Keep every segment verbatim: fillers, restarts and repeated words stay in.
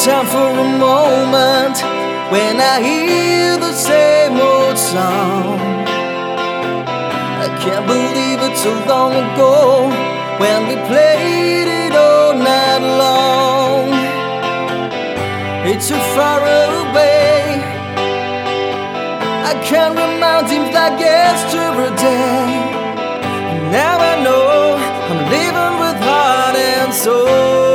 time for a moment when I hear the same old song. I can't believe it's so long ago when we played it all night long. It's so far away, I can't remind him like yesterday. Now I know I'm living with heart and soul.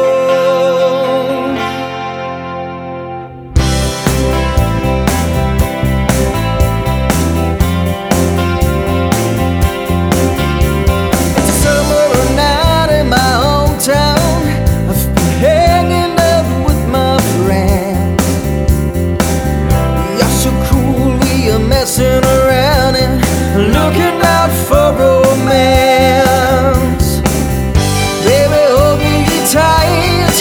Messing around and looking out for romance. Baby, hold me tight,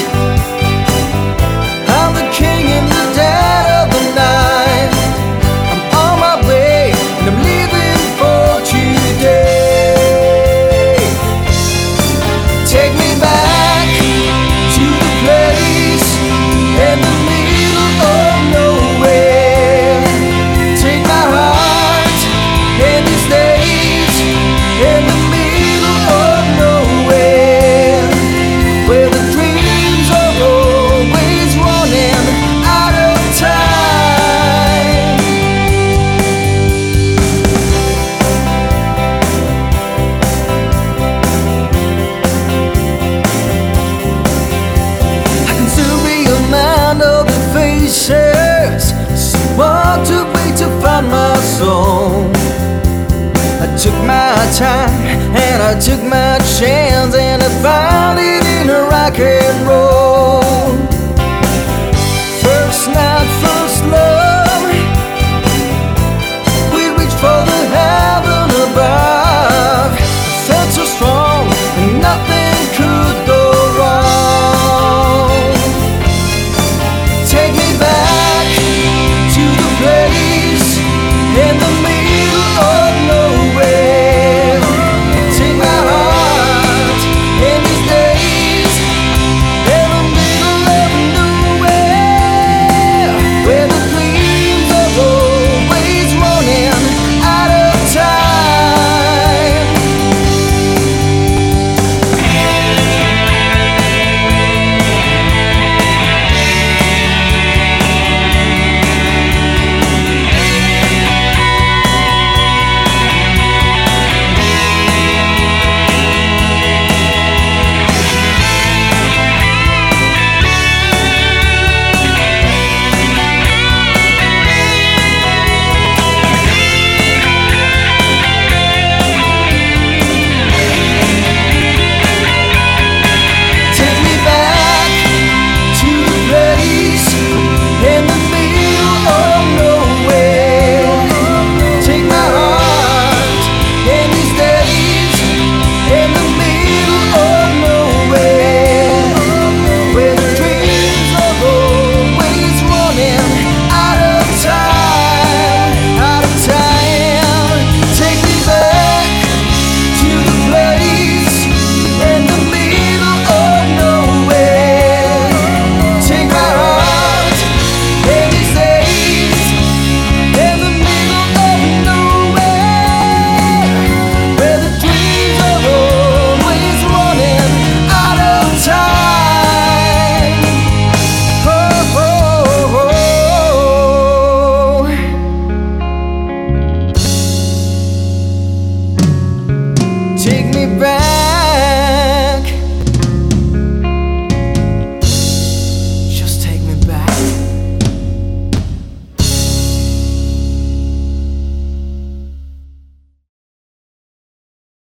I'm the king and the dead of the night. I'm on my way and I'm leaving for today. Take me back to the place in the middle of nowhere. Walked away to find my soul. I took my time and I took my chance, and I found it in a rock and roll. First night, first love, we reached for the heaven above. I felt so strong and nothing could go wrong. Take me back to the place in the middle of nowhere. Take my heart in these days in the middle of nowhere, where the dreams are always running out of time. Take me back